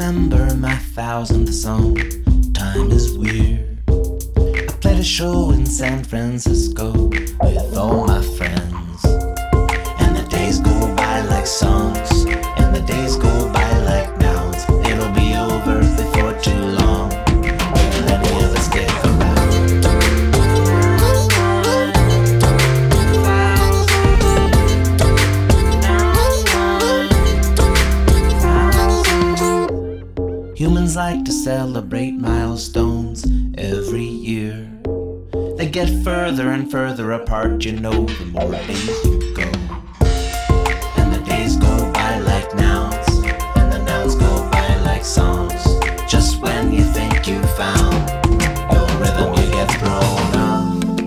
remember my thousandth song. Time is weird. I played a show in San Francisco with all my friends, and the days go by like songs, and the days go by like nouns. It'll be over before too long. Will any of us stick around? Humans like to celebrate milestones every year. They get further and further apart, you know, the more days you go. And the days go by like nouns, and the nouns go by like songs. Just when you think you found your rhythm, you get thrown off.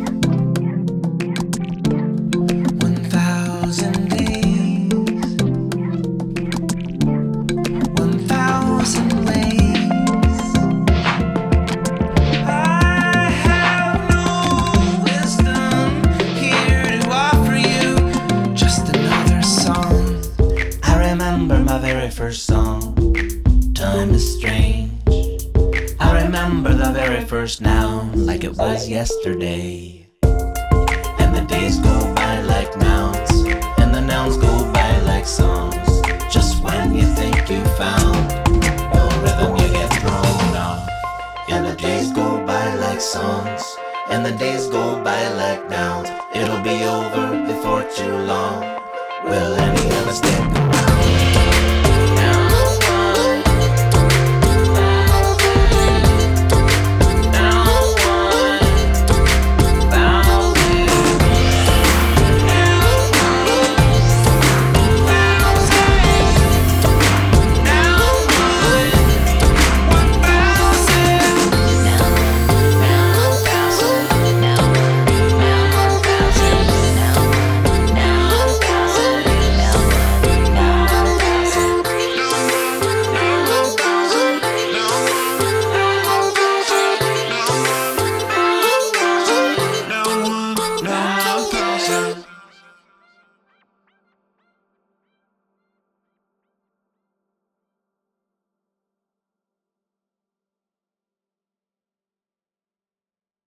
1,000 days, 1,000 ways. My very first song, time is strange. I remember the very first noun like it was yesterday. And the days go by like nouns, and the nouns go by like songs. Just when you think you found your rhythm, you get thrown off. And the days go by like songs, and the days go by like nouns. It'll be over before too long. Will any of us stick around?